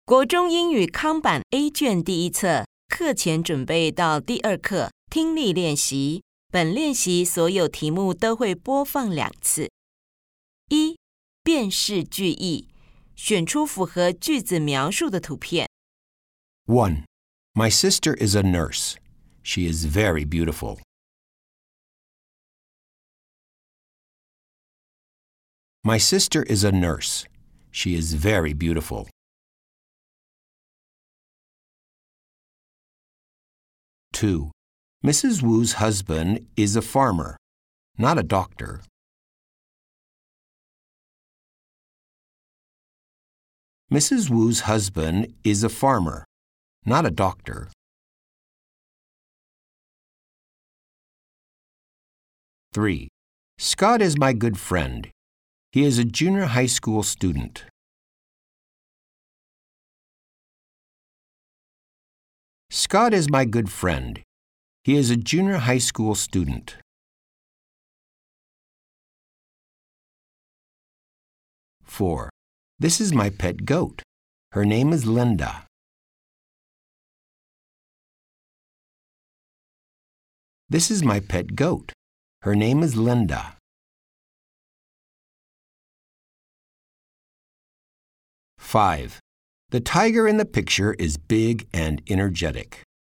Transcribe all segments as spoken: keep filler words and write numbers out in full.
国中英语康版 A 卷第一册，课前准备到第二课，听力练习。本练习所有题目都会播放两次。一、辨识句意，选出符合句子描述的图片。 one. My sister is a nurse. She is very beautiful. My sister is a nurse. She is very beautiful. two. Missus Wu's husband is a farmer, not a doctor. Missus Wu's husband is a farmer, not a doctor. three. Scott is my good friend. He is a junior high school student. Scott is my good friend. He is a junior high school student. four. This is my pet goat. Her name is Linda. This is my pet goat. Her name is Linda. five. The tiger in the picture is big and energetic.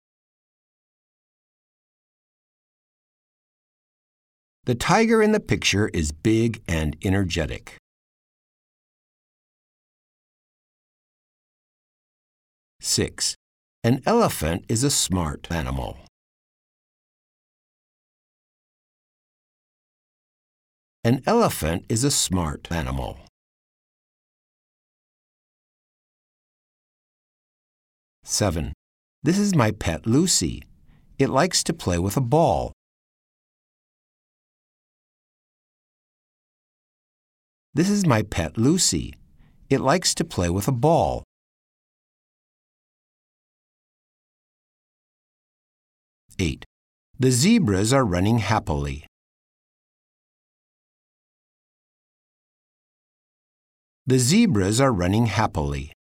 The tiger in the picture is big and energetic. six. An elephant is a smart animal. An elephant is a smart animal. seven. This is my pet Lucy. It likes to play with a ball. This is my pet Lucy. It likes to play with a ball. eight. The zebras are running happily. The zebras are running happily.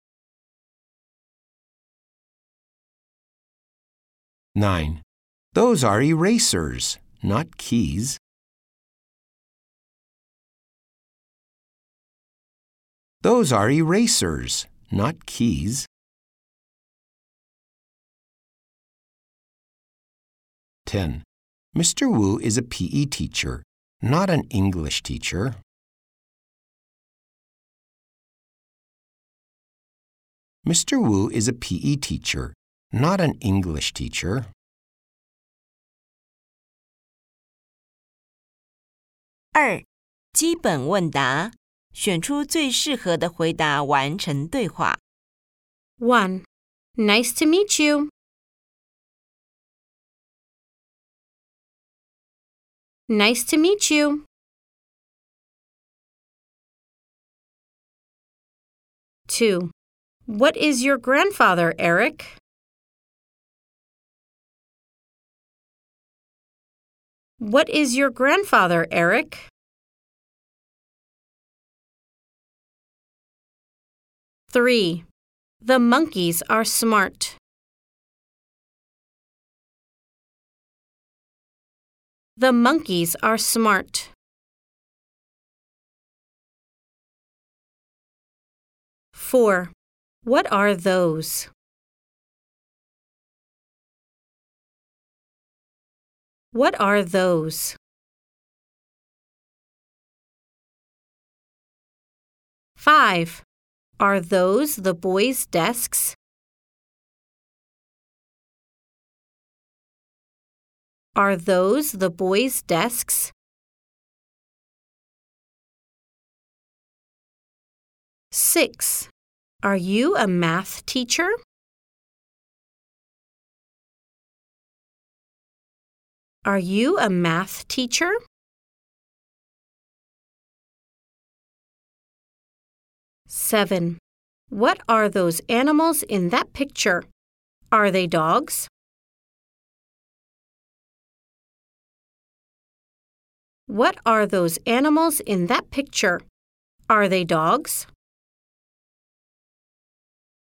nine. Those are erasers, not keys. Those are erasers, not keys. ten. Mister Wu is a P E teacher, not an English teacher. Mister Wu is a P E teacher, not an English teacher. 二、基本问答，选出最适合的回答完成对话。 one. Nice to meet you. Nice to meet you. two. What is your grandfather, Eric? What is your grandfather, Eric? three. The monkeys are smart. The monkeys are smart. four. What are those? What are those? five. Are those the boys' desks? Are those the boys' desks? six. Are you a math teacher? Are you a math teacher? seven. What are those animals in that picture? Are they dogs? What are those animals in that picture? Are they dogs?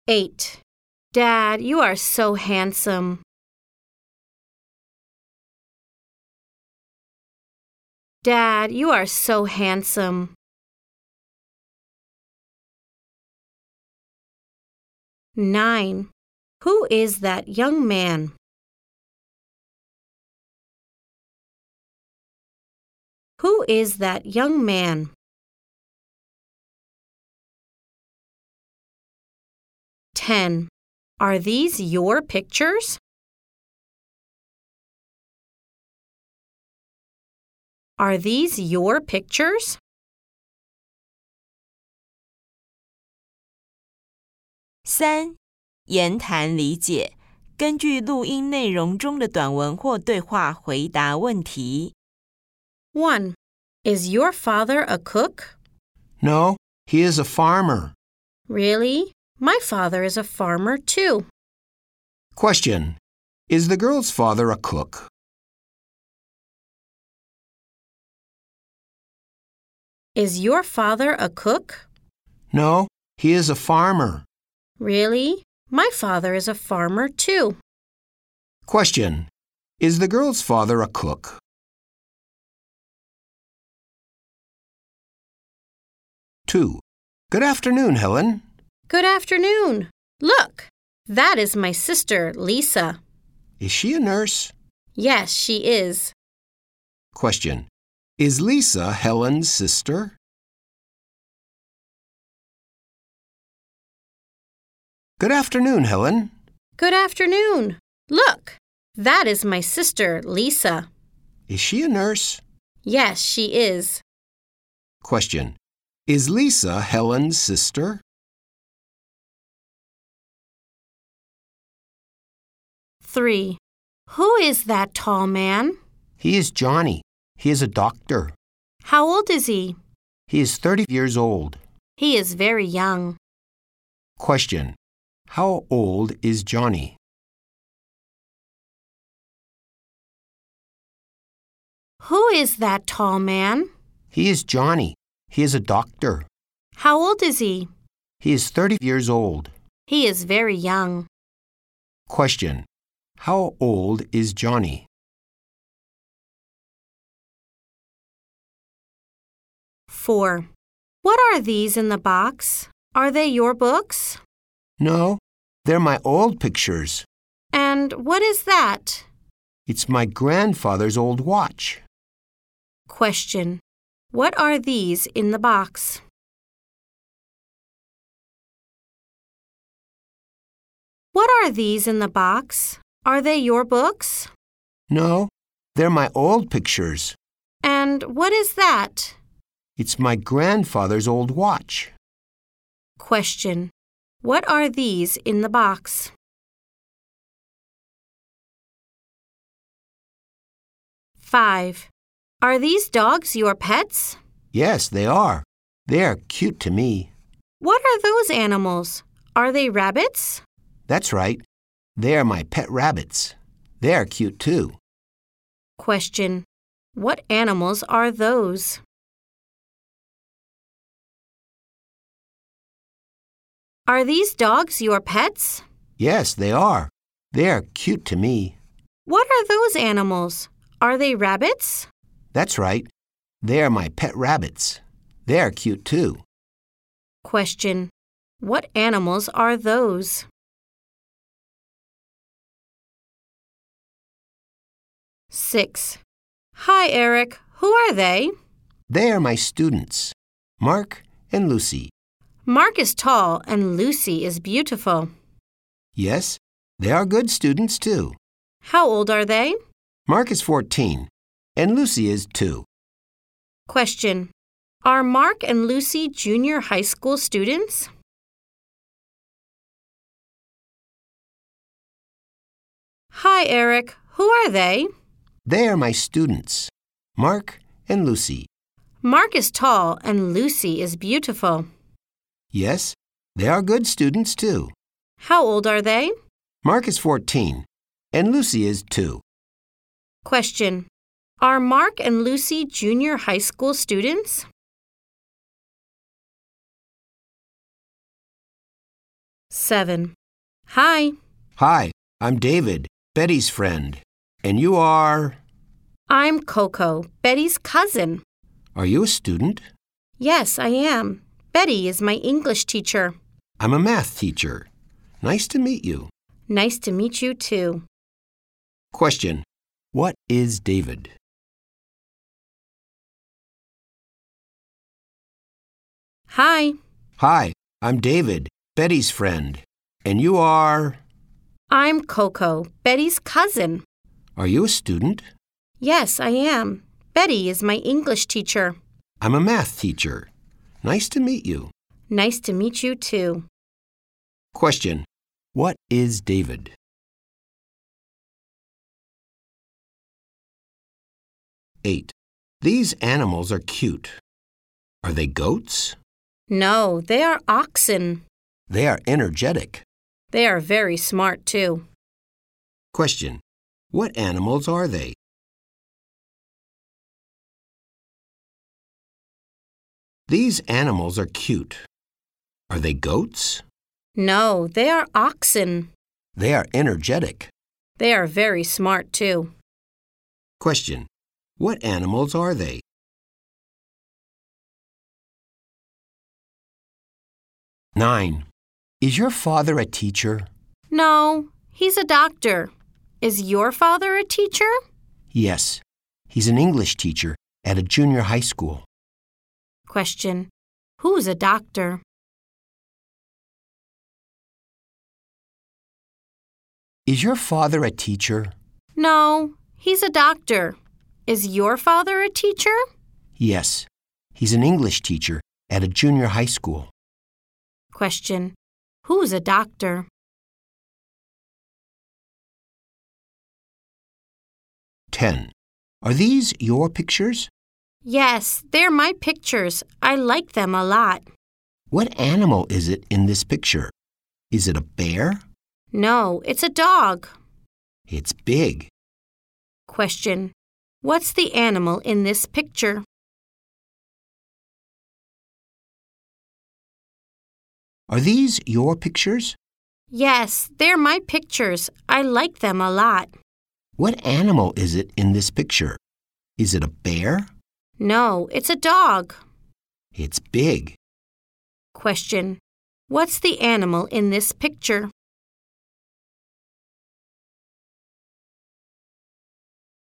eight. Dad, you are so handsome. Dad, you are so handsome. nine. Who is that young man? Who is that young man? ten. Are these your pictures? Are these your pictures? 三、言谈理解，根据录音内容中的短文或对话回答问题。 one. Is your father a cook? No, he is a farmer. Really? My father is a farmer too. Question. Is the girl's father a cook? Is your father a cook? No, he is a farmer. Really? My father is a farmer too. Question. Is the girl's father a cook? two. Good afternoon, Helen. Good afternoon. Look, that is my sister, Lisa. Is she a nurse? Yes, she is. Question. Is Lisa Helen's sister? Good afternoon, Helen. Good afternoon. Look, that is my sister, Lisa. Is she a nurse? Yes, she is. Question. Is Lisa Helen's sister? three. Who is that tall man? He is Johnny. He is a doctor. How old is he? He is thirty years old. He is very young. Question. How old is Johnny? Who is that tall man? He is Johnny. He is a doctor. How old is he? He is thirty years old. He is very young. Question. How old is Johnny? four. What are these in the box? Are they your books? No, they're my old pictures. And what is that? It's my grandfather's old watch. Question. What are these in the box? What are these in the box? Are they your books? No, they're my old pictures. And what is that? It's my grandfather's old watch. Question. What are these in the box? five. Are these dogs your pets? Yes, they are. They are cute to me. What are those animals? Are they rabbits? That's right. They are my pet rabbits. They are cute too. Question. What animals are those? Are these dogs your pets? Yes, they are. They are cute to me. What are those animals? Are they rabbits? That's right. They are my pet rabbits. They are cute too. Question. What animals are those? six. Hi, Eric. Who are they? They are my students, Mark and Lucy. Mark is tall and Lucy is beautiful. Yes, they are good students too. How old are they? Mark is fourteen and Lucy is two. Question. Are Mark and Lucy junior high school students? Hi, Eric. Who are they? They are my students, Mark and Lucy. Mark is tall and Lucy is beautiful. Yes, they are good students too. How old are they? Mark is fourteen and Lucy is two. Question. Are Mark and Lucy junior high school students? seven. Hi. Hi, I'm David, Betty's friend. And you are? I'm Coco, Betty's cousin. Are you a student? Yes, I am. Betty is my English teacher. I'm a math teacher. Nice to meet you. Nice to meet you too. Question. What is David? Hi. Hi, I'm David, Betty's friend. And you are? I'm Coco, Betty's cousin. Are you a student? Yes, I am. Betty is my English teacher. I'm a math teacher. Nice to meet you. Nice to meet you too. Question. What is David? eight. These animals are cute. Are they goats? No, they are oxen. They are energetic. They are very smart too. Question. What animals are they? These animals are cute. Are they goats? No, they are oxen. They are energetic. They are very smart too. Question. What animals are they? nine. Is your father a teacher? No, he's a doctor. Is your father a teacher? Yes. He's an English teacher at a junior high school. Question. Who's a doctor? Is your father a teacher? No, he's a doctor. Is your father a teacher? Yes. He's an English teacher at a junior high school. Question. Who's a doctor? ten. Are these your pictures? Yes, they're my pictures. I like them a lot. What animal is it in this picture? Is it a bear? No, it's a dog. It's big. Question. What's the animal in this picture? Are these your pictures? Yes, they're my pictures. I like them a lot. What animal is it in this picture? Is it a bear? No, it's a dog. It's big. Question. What's the animal in this picture?